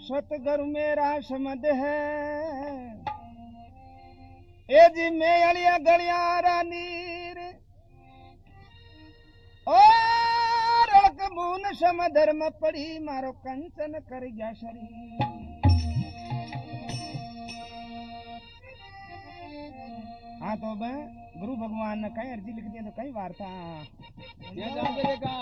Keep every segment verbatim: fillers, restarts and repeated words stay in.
सतगुरु मेरा समद है ए जी में अलिया गलियारा नीर और अड़कबून सम धर्म पड़ी मारो कंचन कर गया शरीर। हाँ तो मैं गुरु भगवान ने कहीं अर्जी लिख दिया तो कई वार्ता ये जान देगा।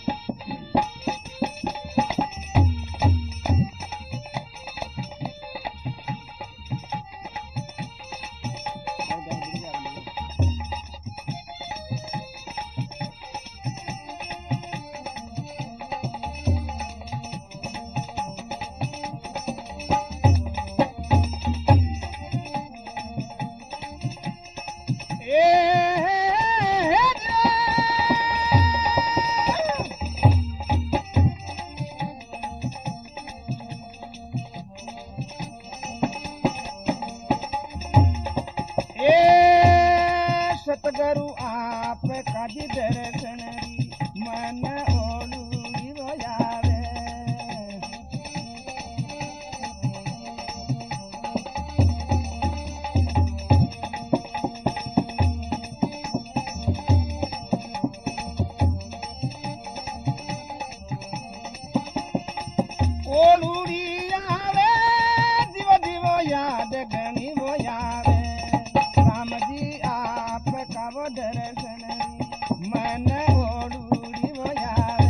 सतगुरु आप काजी दर्शन मन ओलूरी रोयावे ओलूरी आवे जीव जीव याद गणी वो यावे राम जी आप का वो दर्शन मन ओडूरी वो यावे।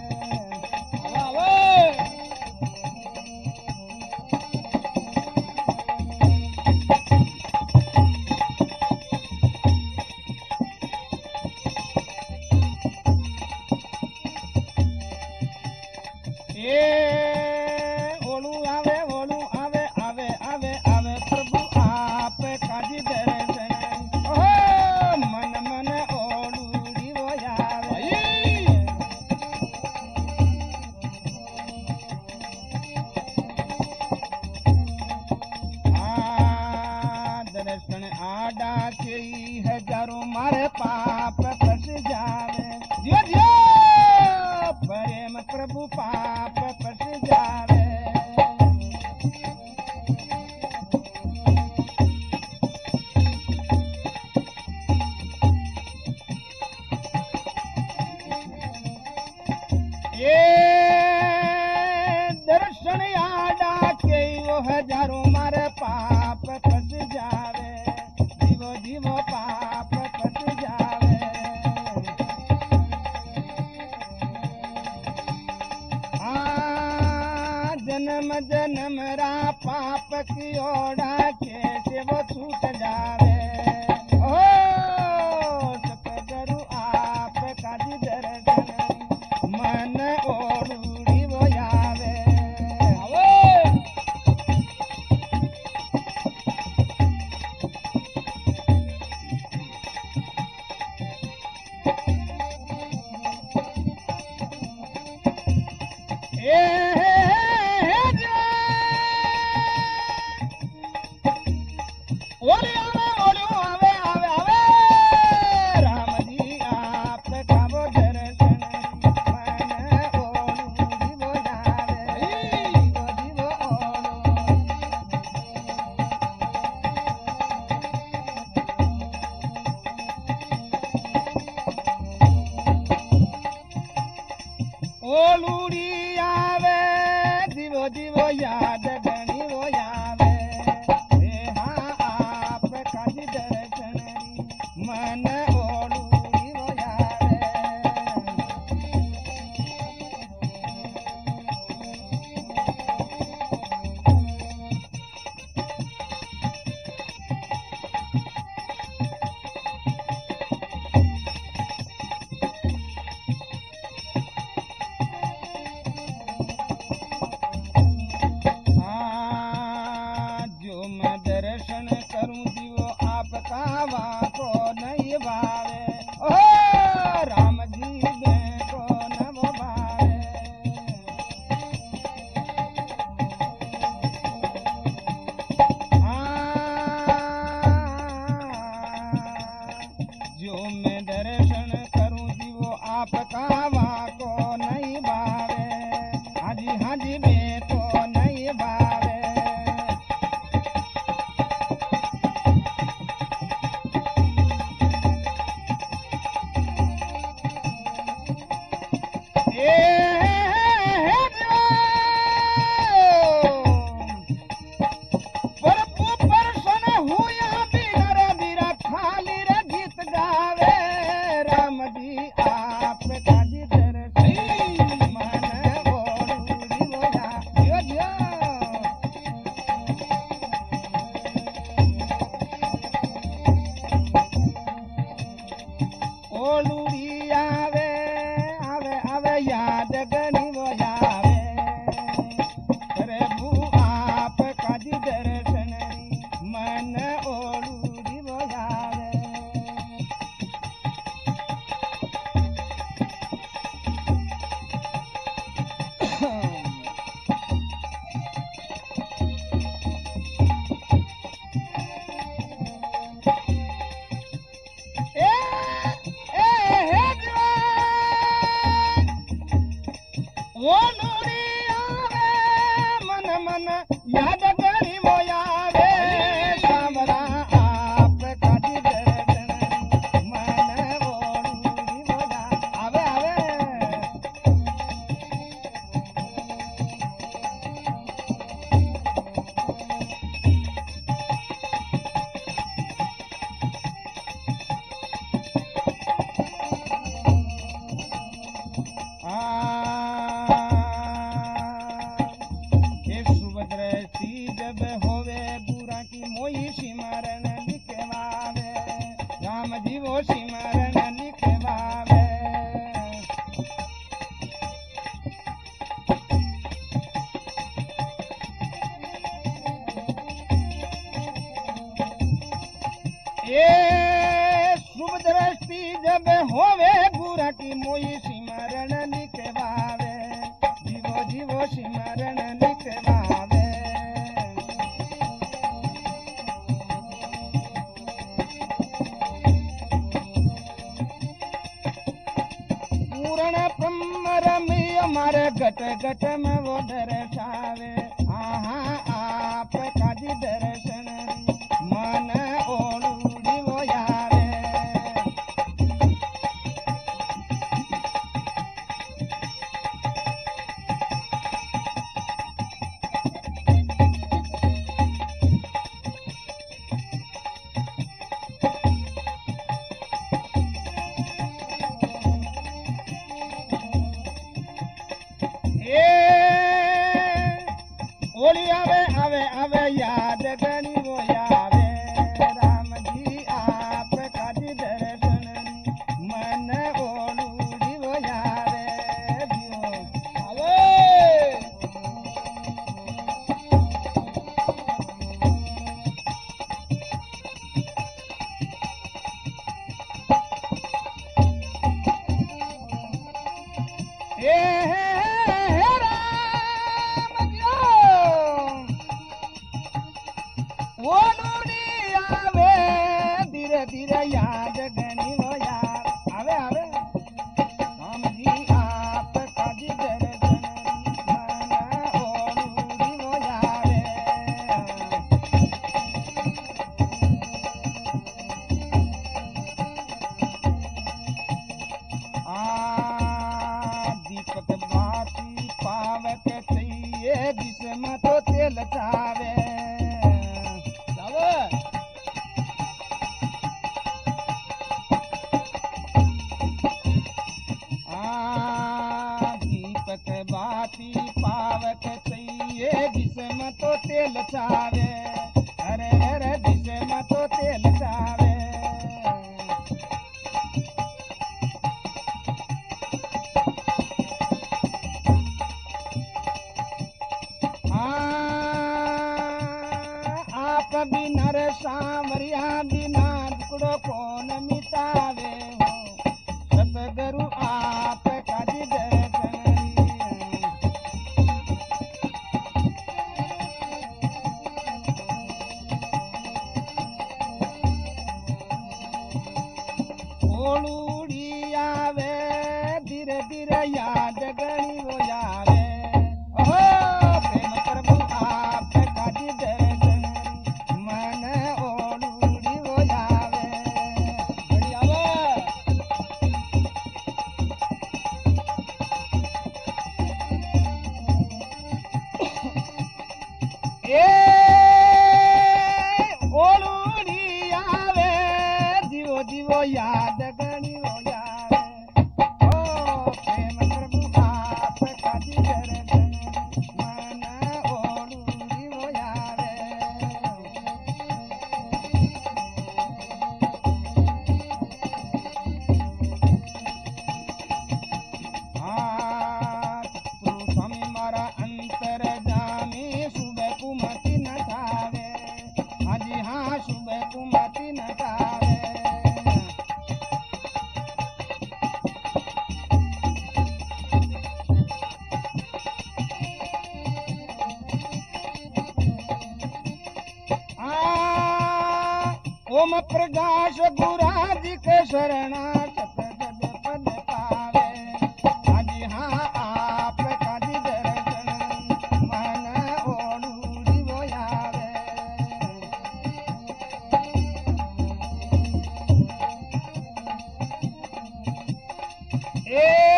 ए ओलू आवे ओलू आवे आवे आवे आवे प्रभु आप काजी दर्शन मन मन ओलूरी वो यावे। आ दर्शन आडा के हजारों मारे पाप फस जावे जियो जियो प्रेम प्रभु पाप फस जावे। ये दर्शन आडा के वो हजारों मारे पाप फस जावे जीवो जीवो पाप फस जावे। आ जन्म जन्म रा पाप की ओढ़ा कैसे वो छूट जावे। ओ सतगुरु आप काजी दर्शन मन ओडूरी वो यावे। ओले आवे ओले आवे आवे आवे राम जी आप का वो दर्शन मन ओडूरी वो यावे जीवो जीवो ओलूरी आवे जीवो जीवो याद गणी वो यावे। हाँ आप काजी दर्शन मन ओलूरी वो यावे। हाँ जो मैं दर्शन करूं जीवो आपका वाको नहीं भावे। ओ राम जी में को न वो भावे। जो मैं दर्शन करूं जीवो आपका वाको नहीं भावे। हाजी हाजी में को नहीं भावे। याद करी वो आवे सांवरा आप काजी दर्शन मन ओळूरी वो आवे आवे जब होवे बुरा की मोई सिमरन लिखवावे राम जी वो सिमरन लिखवावे ये शुभ दृष्टि जब होवे बुरा की मोई सिमरन लिखवावे जीवो जीवो सिमरन लिखवावे पूर्ण ब्रह्मरमय हमारे घट घट में वो दर्शावे आहा आप काजी दर्शन मन ओळूरी वो यावे ओली आवे आवे आवे याद गणी वो आवे राम जी आप काजी दर्शन मन ओळूरी वो आवे आवे ए ओळूरी आवे धीरे धीरे याद गणी वो यार आवे आवे राम जी आप काजी दर्शन मन ओळूरी वो यावे आ दीपक बाती पावक चाहिए जिसमें तो तेल चावे दीपक बाती पावक चाहिए जिसमें तो तेल चावे अरे अरे जिसमें तो तेल चावे आप बिना रे सांवरिया बिना दुकड़ो कौन मिटावे हो सतगुरु आप काजी दर्शन ओळूरी आवे धीरे धीरे याद गणी वो आवे ओ प्रेम प्रभु आप काजी दर्शन मन ओळूरी वो आवे बड़ी आवे ए ओळूरी आवे जीवो जीवो याद गणी वो आवे ओ प्रेम प्रभु आप काजी दर्शन मन ओळूरी वो आवे आ तू स्वामी मारा अंतर जामी सुबह कुमति न थावे हाजी हाँ सुबह कुमति न थावे ओम प्रकाश गुराजी के शरणा सतगद पद पावे हाजी हाँ आप काजी दर्शन मन ओळूरी ए